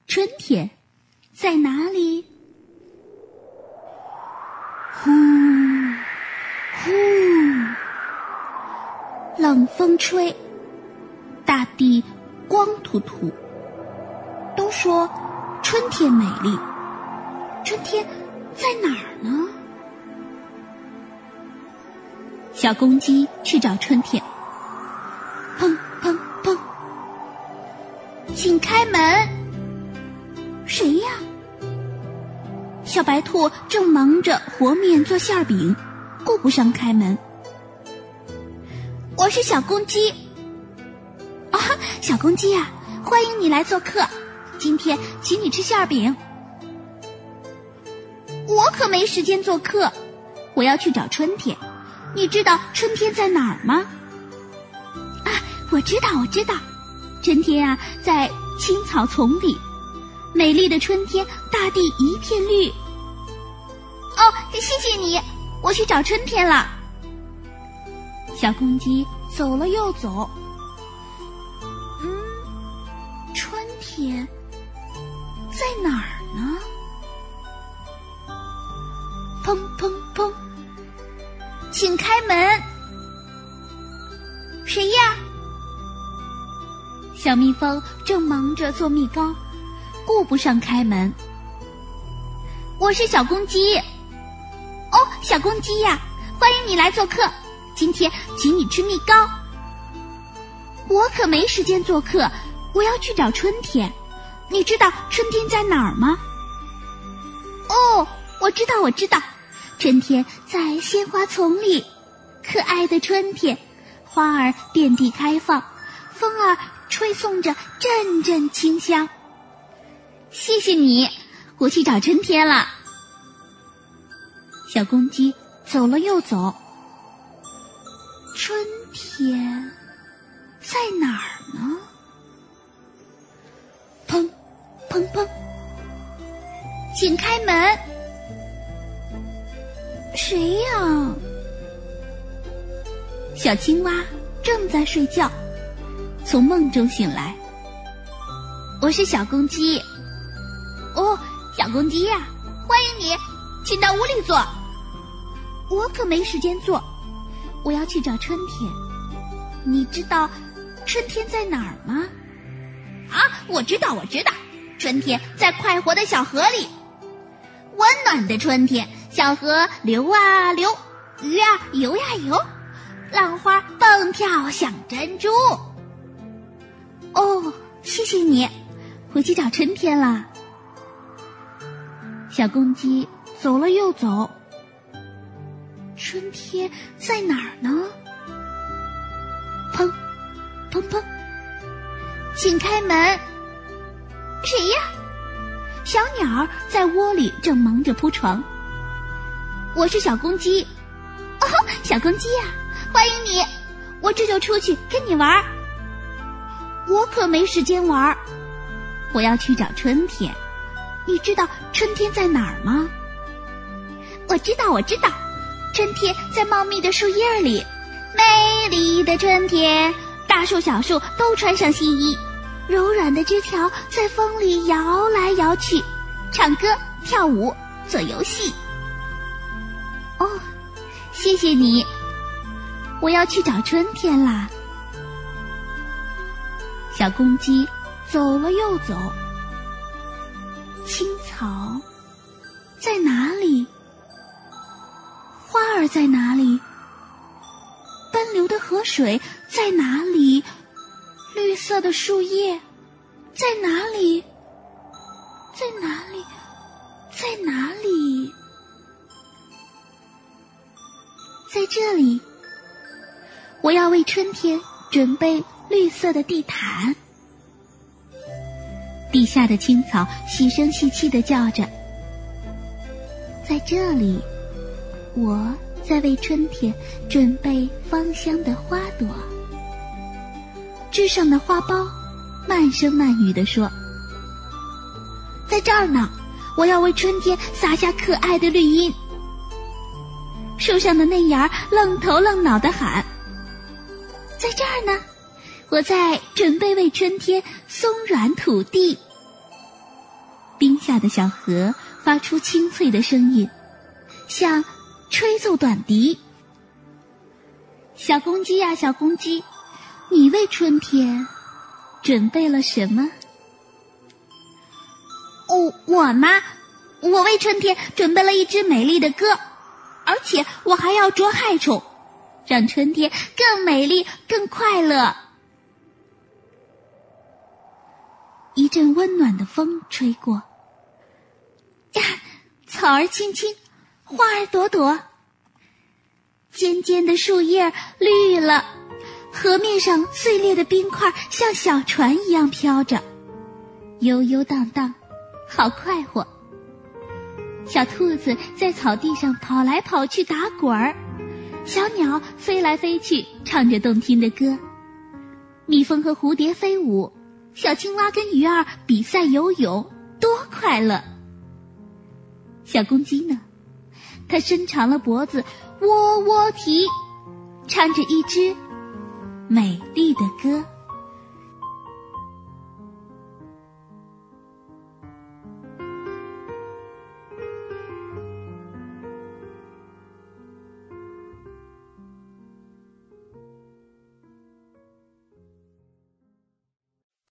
春天在哪里？呼呼，冷风吹，大地光秃秃。都说春天美丽，春天在哪儿呢？小公鸡去找春天，砰砰砰，请开门！谁呀？小白兔正忙着和面做馅饼，顾不上开门。我是小公鸡。啊，小公鸡呀，欢迎你来做客，今天请你吃馅饼。我可没时间做客，我要去找春天。你知道春天在哪儿吗？啊，我知道，春天啊，在青草丛里。美丽的春天，大地一片绿。哦，谢谢你，我去找春天了。小公鸡走了又走。春天在哪儿呢？砰砰砰，请开门！谁呀？小蜜蜂正忙着做蜜糕，顾不上开门。我是小公鸡。哦，小公鸡呀，欢迎你来做客，今天请你吃蜜糕。我可没时间做客，我要去找春天。你知道春天在哪儿吗？哦，我知道，春天在鲜花丛里。可爱的春天，花儿遍地开放，风儿吹送着阵阵清香。谢谢你，我去找春天了。小公鸡走了又走。春天在哪儿呢？砰砰砰，请开门！谁呀？小青蛙正在睡觉，从梦中醒来。我是小公鸡。哦，小公鸡呀，欢迎你，请到屋里坐。我可没时间坐，我要去找春天。你知道春天在哪儿吗？啊，我知道，春天在快活的小河里。温暖的春天，小河流啊流，鱼啊游呀游，浪花蹦跳像珍珠。哦，谢谢你，回去找春天了。小公鸡走了又走。春天在哪儿呢？砰砰砰，请开门！谁呀？小鸟在窝里正忙着铺床。我是小公鸡。哦，小公鸡呀，欢迎你，我这就出去跟你玩。我可没时间玩，我要去找春天。你知道春天在哪儿吗？我知道，春天在茂密的树叶里。美丽的春天，大树小树都穿上新衣，柔软的枝条在风里摇来摇去，唱歌跳舞做游戏。哦，谢谢你，我要去找春天啦。小公鸡走了又走。青草在哪里？花儿在哪里？奔流的河水在哪里？绿色的树叶在哪里？在哪里？在哪里？在这里，我要为春天准备绿色的地毯。地下的青草细声细气地叫着。在这里，我在为春天准备芳香的花朵。枝上的花苞慢声慢语地说：在这儿呢，我要为春天撒下可爱的绿荫。树上的嫩芽愣头愣脑地喊：在这儿呢，我在准备为春天松软土地。 冰下的小河发出清脆的声音，像吹奏短笛。小公鸡呀，小公鸡，你为春天准备了什么？我吗？我为春天准备了一支美丽的歌，而且我还要捉害虫，让春天更美丽更快乐。一阵温暖的风吹过，草儿青青，花儿朵朵，尖尖的树叶绿了，河面上碎裂的冰块像小船一样飘着，悠悠荡荡，好快活。小兔子在草地上跑来跑去打滚儿，小鸟飞来飞去唱着动听的歌，蜜蜂和蝴蝶飞舞，小青蛙跟鱼儿比赛游泳，多快乐。小公鸡呢，它伸长了脖子，喔喔啼，唱着一支美丽的歌。